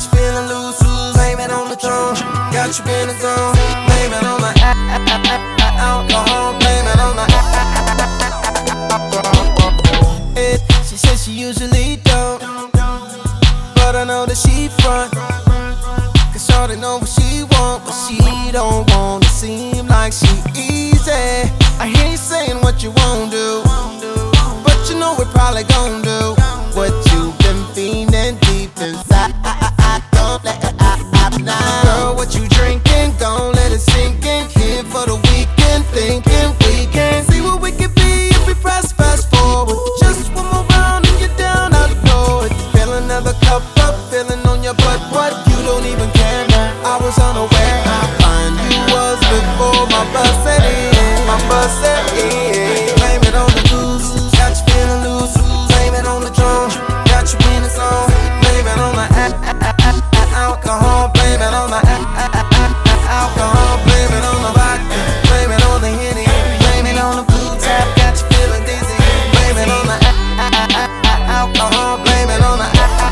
you feeling loose, blame it on the drum. Got you in the zone, blame it on the alcohol, blame it on the She said she usually don't, but I know that she front. Cause shorty know what she want, but she don't wanna seem like she easy. I hear you saying what you won't do, but you know we probably gon' do what you've been feeling deep inside. Don't let it out now. Girl, what you drinking? Don't let it sink in. Here for the weekend, thinking we can see what we can be if we press fast forward. Just one more round and you're down out the door. Fill another cup up, feeling on your butt. What? You don't even care now. I was unaware how fine you was before my bus set in. My bus set in. Blame it on the booze, got you feeling loose. Blame it on the drum, got you in the zone. Blame it on the alcohol. Blame it on the alcohol. Blame it on the vodka. Blame it on the Henny. Blame it on the blue tap, got you feeling dizzy. Blame it on the alcohol. Blame it on the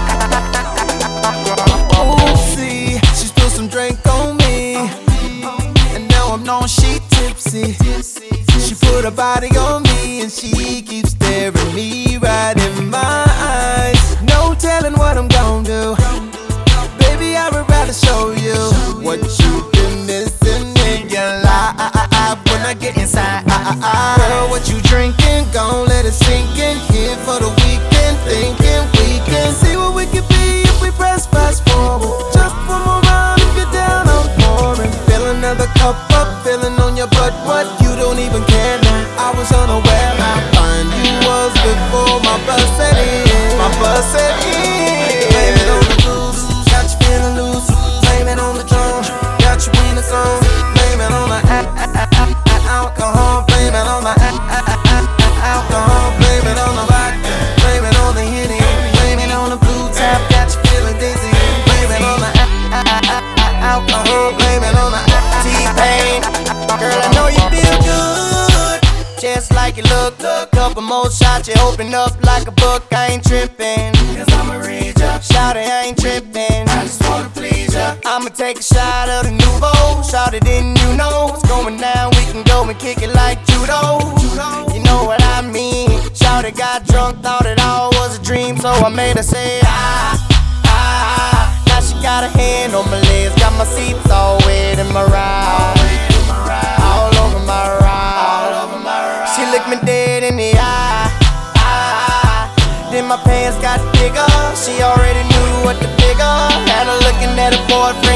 oopsie. She spilled some drink on me, and now I'm knowing she tipsy. She put her body on me, and she keeps staring me right in my eyes. No telling what I'm gon' do. Baby, I would rather show you what you've been missing in your life. When I get inside, girl, what you drinking? Gon' let it sink in. Here for the weekend, thinking we can see what we can be if we press fast forward. Just one more round if you're down, I'm pouring. Fill another cup up, feeling on your butt. What? You don't even care now. I was unaware how fine you was before my bus set in. My bus set in. Blame it on the booze, got you feeling loose. Blame it on the drum, got you in the zone. Blame it on the alcohol. Blame it on the alcohol. Blame it on the vodka. Blame it on the Henny. Blame it on the blue tap, got you feeling dizzy. Blame it on the alcohol. Blame it on the T-Pain. Girl, I know you feel good, just like you look. Couple more shots, you open up like a book. I ain't trippin', cause I'ma read ya. Shout it, I ain't trippin', I just wanna please ya. I'ma take a shot of the nouveau. Shout it, didn't you know what's going down? We can go and kick it like judo. You know what I mean. Shout it, got drunk, thought it all was a dream, so I made her say Now she got a hand on my legs, got my seats all wet in my ride. All over my ride. She looked me dead in the eye. Then my pants got bigger. She already knew what to figure. Had her looking at her boyfriend